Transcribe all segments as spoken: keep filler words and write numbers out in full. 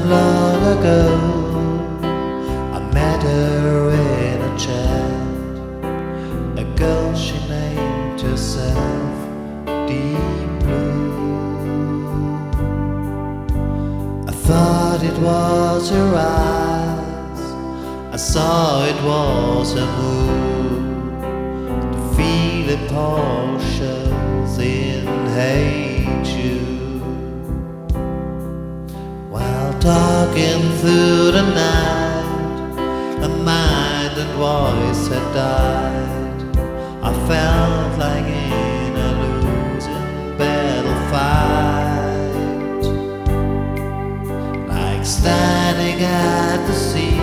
long ago I met her in a chat, a girl she named herself Deep Blue. I thought it was her eyes, I saw it was her mood, the feeling Paul shows in Hey Jude. While talking through the night, a mind and voice had died. I felt like in a losing battle fight, like standing at the sea,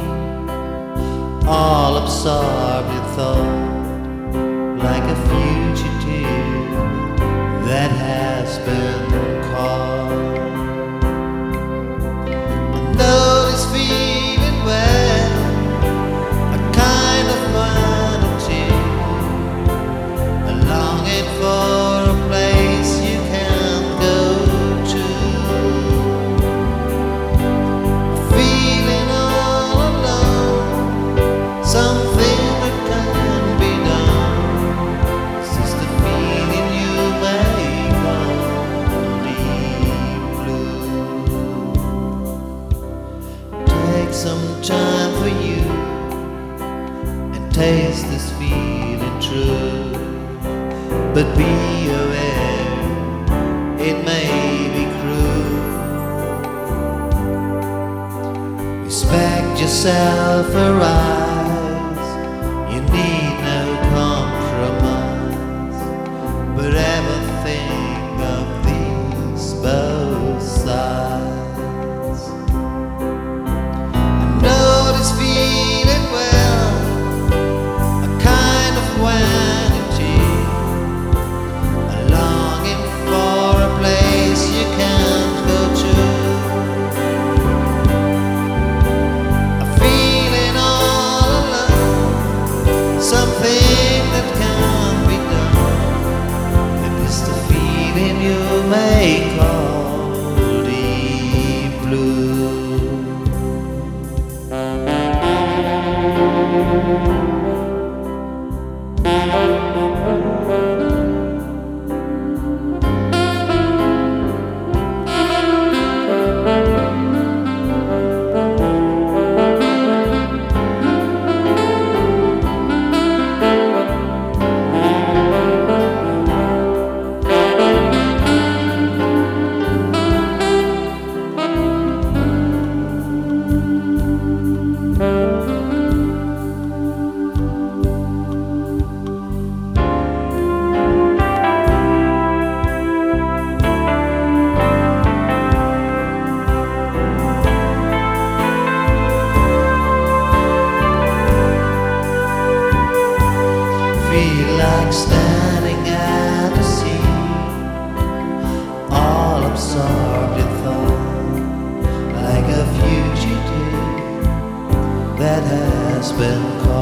all absorbed in thought, like a fugitive that has been caught. I know this feeling well, a kind of vanity, a longing for a place you can go to, a feeling all alone, something that can be done. This is the feeling you may call deep blue. Take some time for you and taste this feeling true, but be aware it may be cruel. Respect yourself, arise, you need no compromise, but ever think of these both sides. I know this feeling well, a kind of vanity, a longing for a place you can't go to, a feeling all alone, something that can be done. It is the feeling you may call deep blue. Feel like standing at the sea, all absorbed in thought, like a fugitive that has been caught.